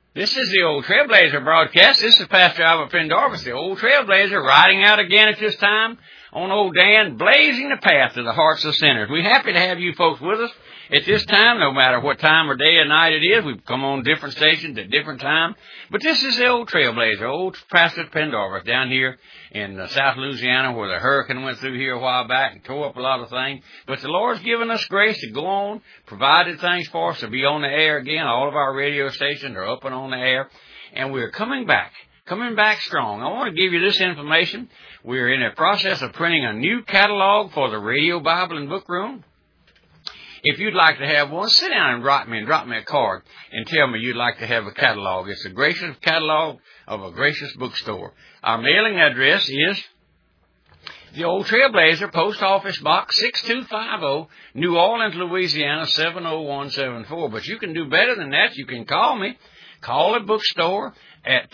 This is the Old Trailblazer broadcast. This is Pastor Albert Pendorf, the Old Trailblazer, riding out again at this time on Old Dan, blazing the path to the hearts of sinners. We're happy to have you folks with us at this time, no matter what time or day or night it is. We've come on different stations at different times. But this is the Old Trailblazer, Old Pastor Pendorf, down here in South Louisiana, where the hurricane went through here a while back and tore up a lot of things. But the Lord's given us grace to go on, provided things for us to be on the air again. All of our radio stations are up and on the air, and we're coming back strong. I want to give you this information. We're in a process of printing a new catalog for the Radio Bible and Book Room. If you'd like to have one, sit down and drop me a card and tell me you'd like to have a catalog. It's a gracious catalog of a gracious bookstore. Our mailing address is the Old Trailblazer, Post Office Box 6250, New Orleans, Louisiana 70174. But you can do better than that. You can call me. Call the bookstore at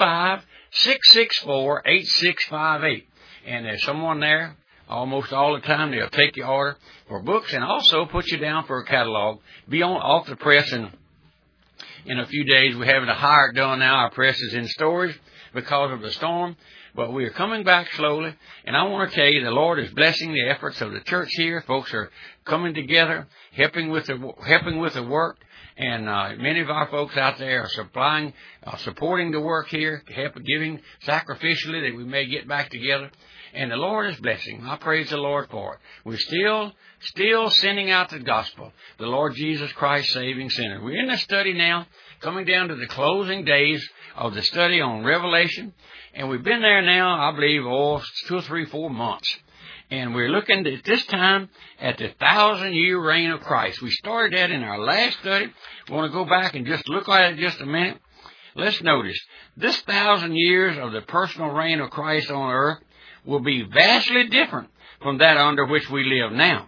225-664-8658. And there's someone there almost all the time. They'll take your order for books and also put you down for a catalog. Be off the press in a few days. We're having to hire it done now. Our press is in storage because of the storm. But we are coming back slowly. And I want to tell you, the Lord is blessing the efforts of the church here. Folks are coming together, helping with the work. And many of our folks out there are supporting the work here, giving sacrificially that we may get back together. And the Lord is blessing. I praise the Lord for it. We're still sending out the gospel, the Lord Jesus Christ saving sinners. We're in the study now, coming down to the closing days of the study on Revelation. And we've been there now, I believe, 2 or 3, 4 months. And we're looking at this time at the 1,000-year reign of Christ. We started that in our last study. We want to go back and just look at it just a minute. Let's notice, this 1,000 years of the personal reign of Christ on earth will be vastly different from that under which we live now.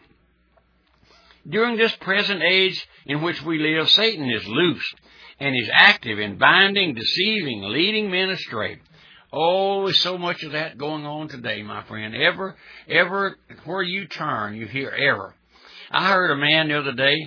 During this present age in which we live, Satan is loose and is active in binding, deceiving, leading men astray. Oh, there's so much of that going on today, my friend. Ever where you turn, you hear error. I heard a man the other day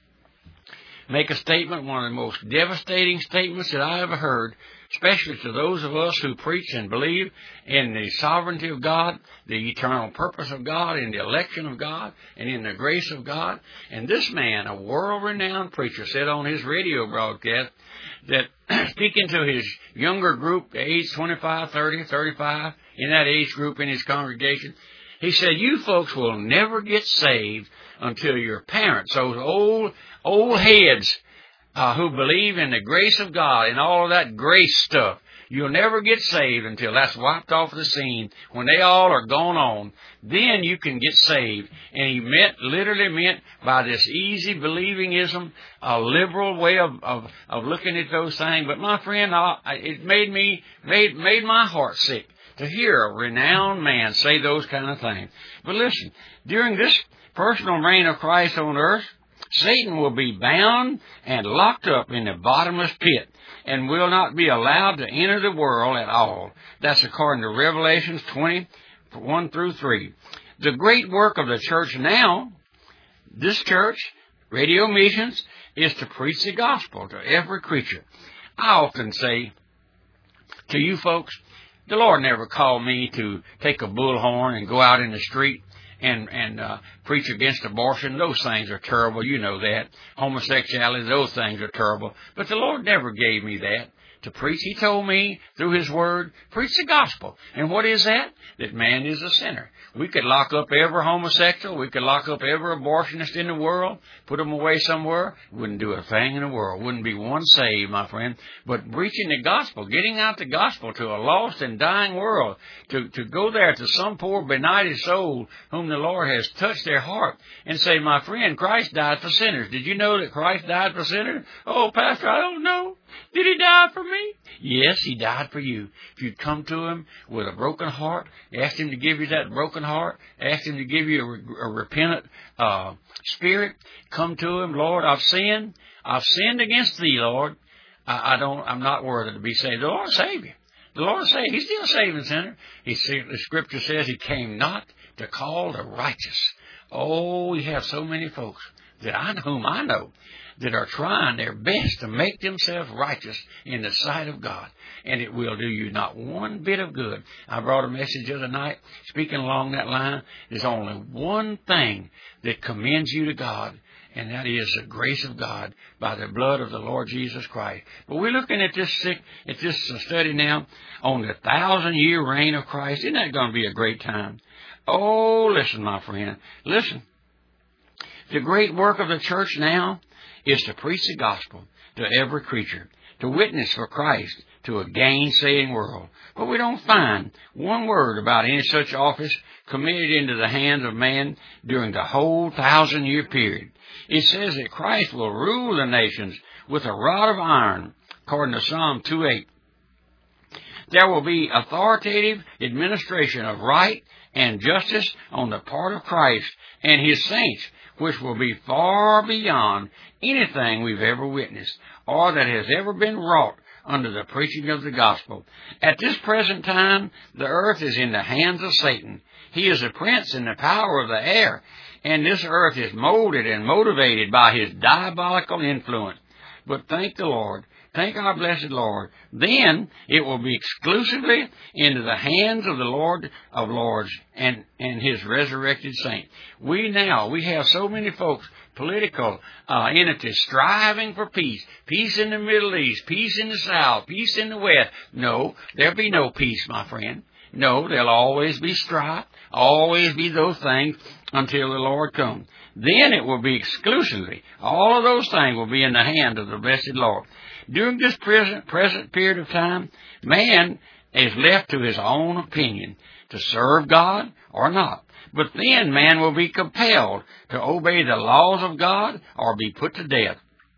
make a statement, one of the most devastating statements that I ever heard, especially to those of us who preach and believe in the sovereignty of God, the eternal purpose of God, in the election of God, and in the grace of God. And this man, a world-renowned preacher, said on his radio broadcast that, speaking to his younger group, age 25, 30, 35, in that age group in his congregation, he said, you folks will never get saved until your parents, those old heads who believe in the grace of God and all of that grace stuff, you'll never get saved until that's wiped off the scene. When they all are gone on, then you can get saved. And he literally meant by this easy believingism, a liberal way of looking at those things. But my friend, it made my heart sick to hear a renowned man say those kind of things. But listen, during this personal reign of Christ on earth, Satan will be bound and locked up in the bottomless pit and will not be allowed to enter the world at all. That's according to Revelations 20:1-3. The great work of the church now, this church, Radio Missions, is to preach the gospel to every creature. I often say to you folks, the Lord never called me to take a bullhorn and go out in the street and preach against abortion. Those things are terrible. You know that. Homosexuality, those things are terrible. But the Lord never gave me that to preach. He told me through His Word, preach the gospel. And what is that? That man is a sinner. We could lock up every homosexual. We could lock up every abortionist in the world, put them away somewhere. Wouldn't do a thing in the world. Wouldn't be one saved, my friend. But preaching the gospel, getting out the gospel to a lost and dying world, to go there to some poor benighted soul whom the Lord has touched their heart and say, my friend, Christ died for sinners. Did you know that Christ died for sinners? Oh, Pastor, I don't know. Did He die for me? Yes, He died for you. If you'd come to Him with a broken heart, ask Him to give you that broken heart, ask Him to give you a repentant spirit, come to Him. Lord, I've sinned against Thee, Lord. I'm not worthy to be saved. The Lord will save you. The Lord will save. He's still saving sinner. The Scripture says He came not to call the righteous. Oh, we have so many folks whom I know, that are trying their best to make themselves righteous in the sight of God. And it will do you not one bit of good. I brought a message the other night speaking along that line. There's only one thing that commends you to God, and that is the grace of God by the blood of the Lord Jesus Christ. But we're looking at this study now on the 1,000-year reign of Christ. Isn't that going to be a great time? Oh, listen, my friend. Listen. The great work of the church now is to preach the gospel to every creature, to witness for Christ to a gainsaying world. But we don't find one word about any such office committed into the hands of man during the whole 1,000-year period. It says that Christ will rule the nations with a rod of iron, according to Psalm 2:8. There will be authoritative administration of right and justice on the part of Christ and His saints, which will be far beyond anything we've ever witnessed or that has ever been wrought under the preaching of the gospel. At this present time, the earth is in the hands of Satan. He is a prince in the power of the air, and this earth is molded and motivated by his diabolical influence. But thank the Lord, thank our blessed Lord, then it will be exclusively into the hands of the Lord of Lords and His resurrected saints. We have so many folks, political entities, striving for peace. Peace in the Middle East, peace in the South, peace in the West. No, there'll be no peace, my friend. No, there'll always be strife, always be those things until the Lord comes. Then it will be exclusively, all of those things will be in the hand of the blessed Lord. During this present period of time, man is left to his own opinion to serve God or not. But then man will be compelled to obey the laws of God or be put to death.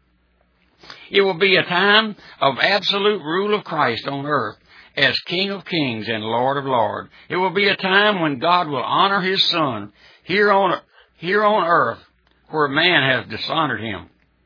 It will be a time of absolute rule of Christ on earth as King of Kings and Lord of Lords. It will be a time when God will honor His Son here on earth where man has dishonored Him.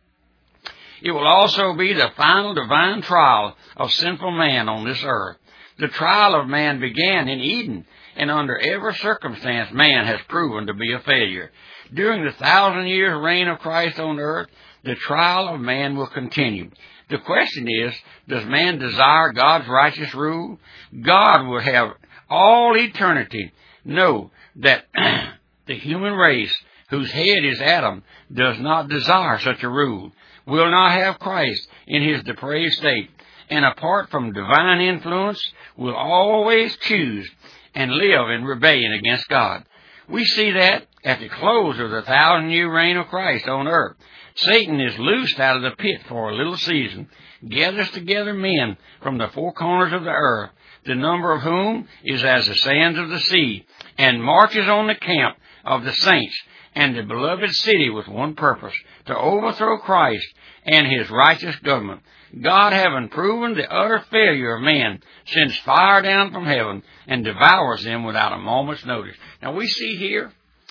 It will also be the final divine trial of sinful man on this earth. The trial of man began in Eden, and under every circumstance man has proven to be a failure. During the 1,000-year reign of Christ on earth, the trial of man will continue. The question is, does man desire God's righteous rule? God will have all eternity know that the human race, whose head is Adam, does not desire such a rule, will not have Christ in his depraved state, and apart from divine influence, will always choose and live in rebellion against God. We see that at the close of the 1,000-year reign of Christ on earth. Satan is loosed out of the pit for a little season, gathers together men from the four corners of the earth, the number of whom is as the sands of the sea, and marches on the camp of the saints and the beloved city with one purpose, to overthrow Christ and His righteous government. God, having proven the utter failure of man, sends fire down from heaven and devours them without a moment's notice. Now we see here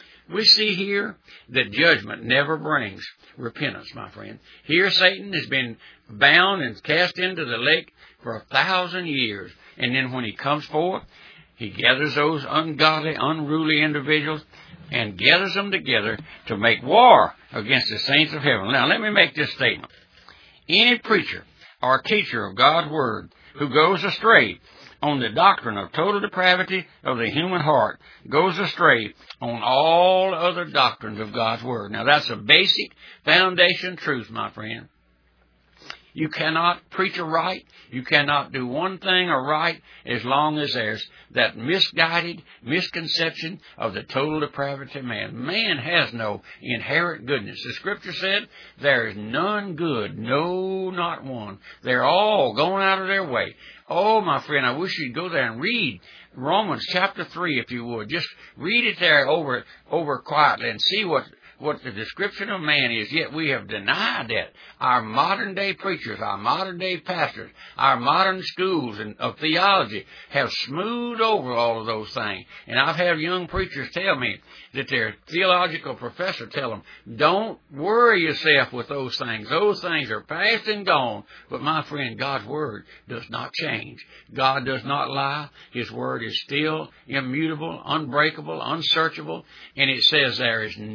that judgment never brings repentance, my friend. Here Satan has been bound and cast into the lake for 1,000 years. And then when he comes forth, he gathers those ungodly, unruly individuals and gathers them together to make war against the saints of heaven. Now, let me make this statement. Any preacher or teacher of God's Word who goes astray on the doctrine of total depravity of the human heart goes astray on all other doctrines of God's Word. Now, that's a basic foundation truth, my friend. You cannot preach aright. You cannot do one thing aright as long as there's that misguided misconception of the total depravity of man. Man has no inherent goodness. The Scripture said there is none good, no, not one. They're all going out of their way. Oh, my friend, I wish you'd go there and read Romans chapter 3, if you would. Just read it there over quietly and see what the description of man is. Yet we have denied that. Our modern day preachers, our modern day pastors, our modern schools of theology have smoothed over all of those things. And I've had young preachers tell me that their theological professor tell them, don't worry yourself with those things. Those things are past and gone. But my friend, God's Word does not change. God does not lie. His Word is still immutable, unbreakable, unsearchable. And it says there is none good,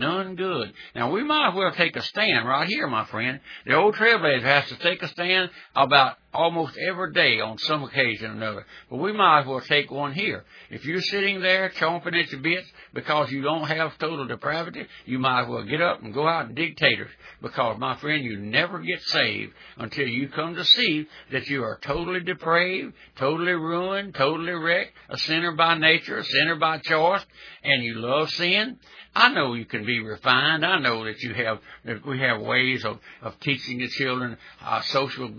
good. Now, we might as well take a stand right here, my friend. The old trailblazer has to take a stand about almost every day on some occasion or another. But we might as well take one here. If you're sitting there chomping at your bits because you don't have total depravity, you might as well get up and go out and dig taters. Because, my friend, you never get saved until you come to see that you are totally depraved, totally ruined, totally wrecked, a sinner by nature, a sinner by choice, and you love sin. I know you can be refined. I know that we have ways of teaching the children social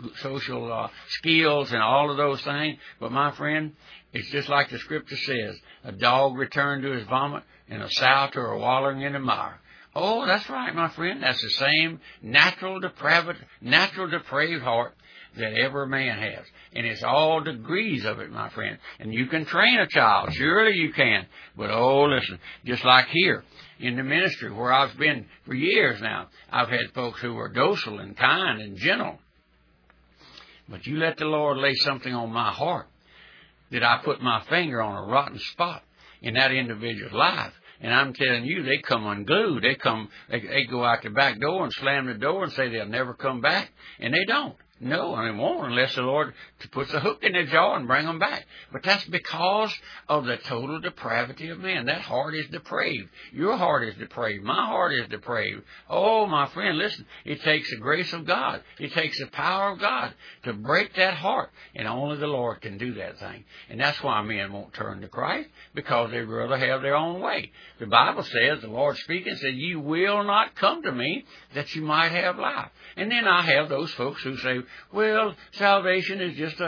skills and all of those things. But my friend, it's just like the scripture says, a dog returned to his vomit and a sow to her wallowing in the mire. Oh, that's right, my friend. That's the same natural depraved heart that every man has. And it's all degrees of it, my friend. And you can train a child. Surely you can. But, oh, listen, just like here in the ministry where I've been for years now, I've had folks who were docile and kind and gentle. But you let the Lord lay something on my heart that I put my finger on a rotten spot in that individual's life. And I'm telling you, they come unglued. They go out the back door and slam the door and say they'll never come back. And they don't. No, and they won't unless the Lord puts a hook in their jaw and bring them back. But that's because of the total depravity of man. That heart is depraved. Your heart is depraved. My heart is depraved. Oh, my friend, listen. It takes the grace of God. It takes the power of God to break that heart. And only the Lord can do that thing. And that's why men won't turn to Christ, because they'd rather have their own way. The Bible says, the Lord speaking, said, "You will not come to me that you might have life." And then I have those folks who say, well, salvation is just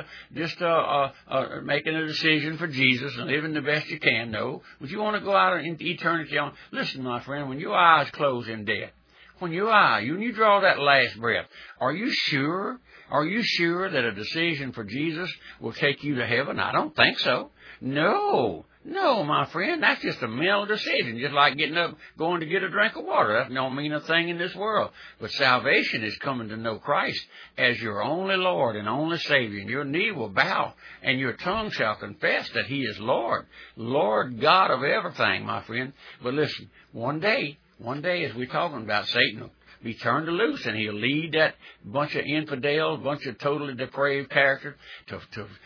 making a decision for Jesus and living the best you can. No. But you want to go out into eternity on. Listen, my friend, when your eyes close in death, when you draw that last breath, are you sure that a decision for Jesus will take you to heaven? I don't think so. No, my friend, that's just a mental decision, just like getting up, going to get a drink of water. That don't mean a thing in this world. But salvation is coming to know Christ as your only Lord and only Savior. And your knee will bow, and your tongue shall confess that He is Lord, Lord God of everything, my friend. But listen, one day, as we're talking about, Satan will be turned loose, and he'll lead that bunch of infidels, bunch of totally depraved characters to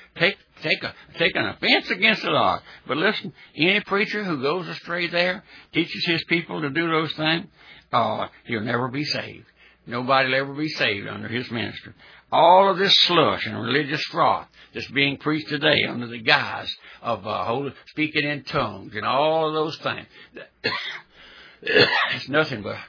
take an offense against the Lord. But listen, any preacher who goes astray there, teaches his people to do those things, he'll never be saved. Nobody will ever be saved under his ministry. All of this slush and religious froth that's being preached today under the guise of speaking in tongues and all of those things, it's nothing but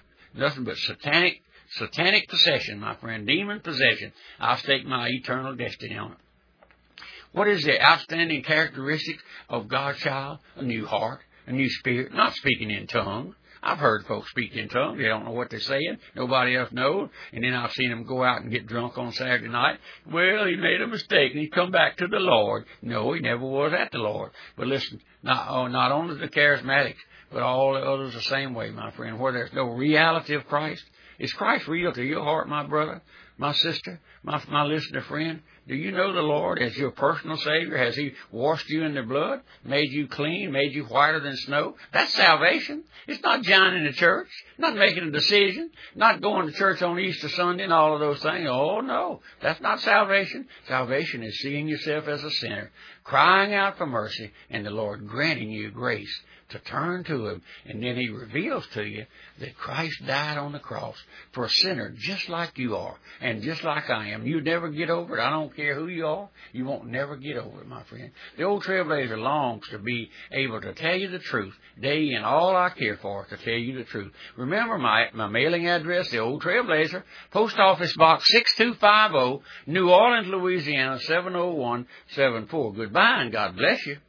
satanic possession, my friend, demon possession. I'll stake my eternal destiny on it. What is the outstanding characteristic of God's child? A new heart, a new spirit, not speaking in tongues. I've heard folks speak in tongues. They don't know what they're saying. Nobody else knows. And then I've seen them go out and get drunk on Saturday night. Well, he made a mistake and he come back to the Lord. No, he never was at the Lord. But listen, not only the charismatics, but all the others the same way, my friend, where there's no reality of Christ. Is Christ real to your heart, my brother, my sister, my listener friend? Do you know the Lord as your personal Savior? Has He washed you in the blood, made you clean, made you whiter than snow? That's salvation. It's not joining the church, not making a decision, not going to church on Easter Sunday and all of those things. Oh, no, that's not salvation. Salvation is seeing yourself as a sinner, crying out for mercy, and the Lord granting you grace to turn to Him. And then He reveals to you that Christ died on the cross for a sinner just like you are and just like I am. You never get over it. I don't care who you are. You won't never get over it, my friend. The old trailblazer longs to be able to tell you the truth day in. All I care for is to tell you the truth. Remember my mailing address, the Old Trailblazer, Post Office Box 6250, New Orleans, Louisiana 70174. Goodbye and God bless you.